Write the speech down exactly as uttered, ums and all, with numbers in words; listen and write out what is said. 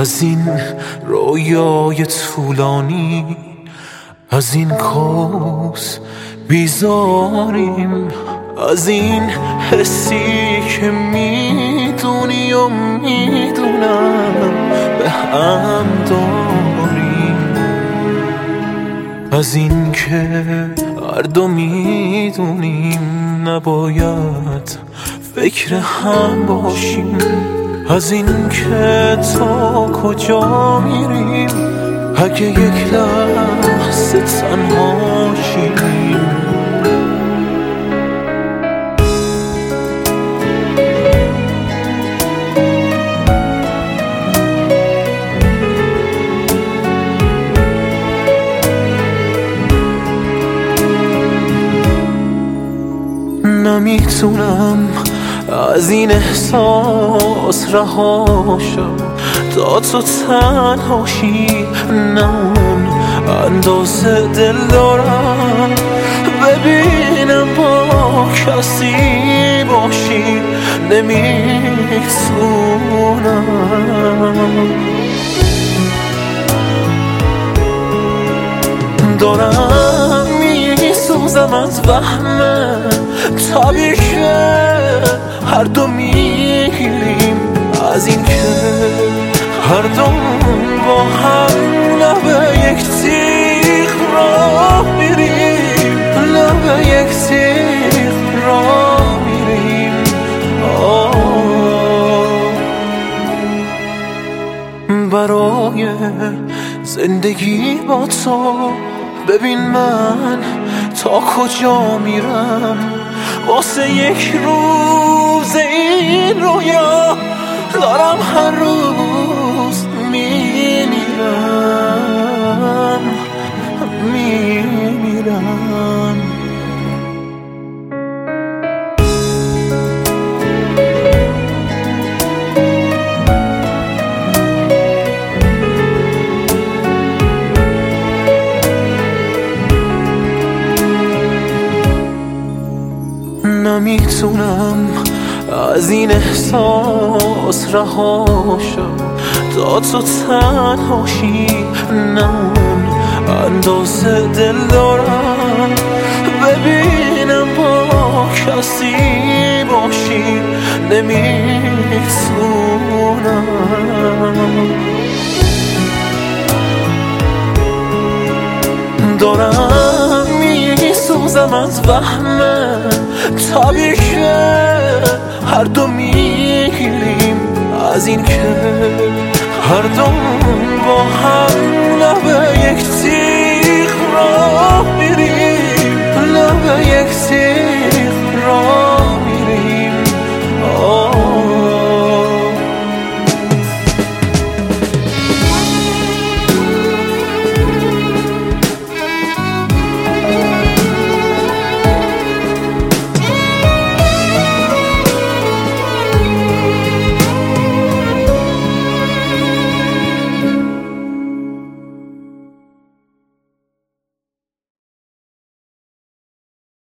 از این رویای طولانی، از این کوس بیزاریم، از این حسی که میدونی و میدونم به هم داریم، از این که هر دو میدونیم نباید فکر هم باشیم، از این که تا کجا میریم اگه یک لحظه تنها شیم. نمیتونم از این احساس رهاشم تا تو تنهاشی، نه اون اندازه دل دارم ببینم با کسی باشی، نمیتونم. دارم میسوزم از وهمه طبیعیه هر دو میگیریم، از این که هر دو با هم لب یک تیغ راه میریم، لب یک تیغ راه میریم. برای زندگی با تو ببین من تا کجا میرم، واسه یک روز این رویا دارم هر روز میمیرم میمیرم. نمیتونم از این احساس رهاشم تا تو تنهاشی، نه اون اندازه دل دارم ببینم با کسی باشی، نمیتونم. دارم میسوزم از وهمه طبیعیه هر دو میگیریم، از این که هر دو با هم لب یک تیغ راه میریم، لب یک تیغ